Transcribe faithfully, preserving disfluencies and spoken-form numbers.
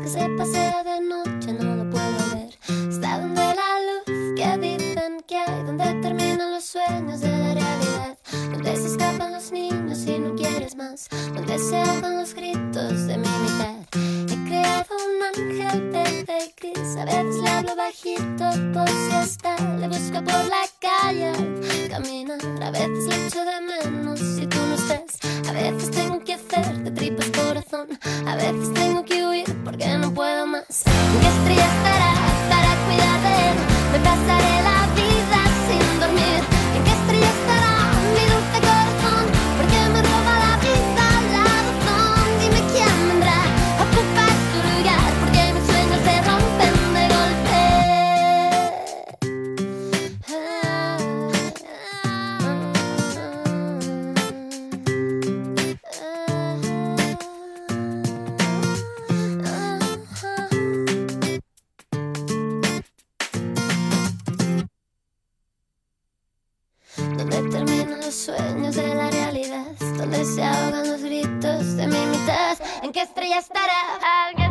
que se pasea de noche no lo puedo ver. Está donde la luz que dicen que hay, donde terminan los sueños de la realidad, donde se escapan los niños y no quieres más, donde se ahogan los gritos de mi mitad. He creado un ángel verde y gris, a veces le hablo bajito por si está, le busco por la calle al caminar, a veces le echo de menos si tú no estás, a veces tengo que hacer de tripas corazón, a veces tengo que huir porque no puedo más. ¿En qué estrella estará para cuidar de él? Me pasaré la vida sin dormir. ¿En qué estrella estará mi dulce corazón? Porque me roba la vida, la razón. Dime quién vendrá a ocupar su lugar, porque mis sueños se rompen de golpe. Donde terminan los sueños de la realidad, donde se ahogan los gritos de mi mitad. ¿En qué estrella estará alguien?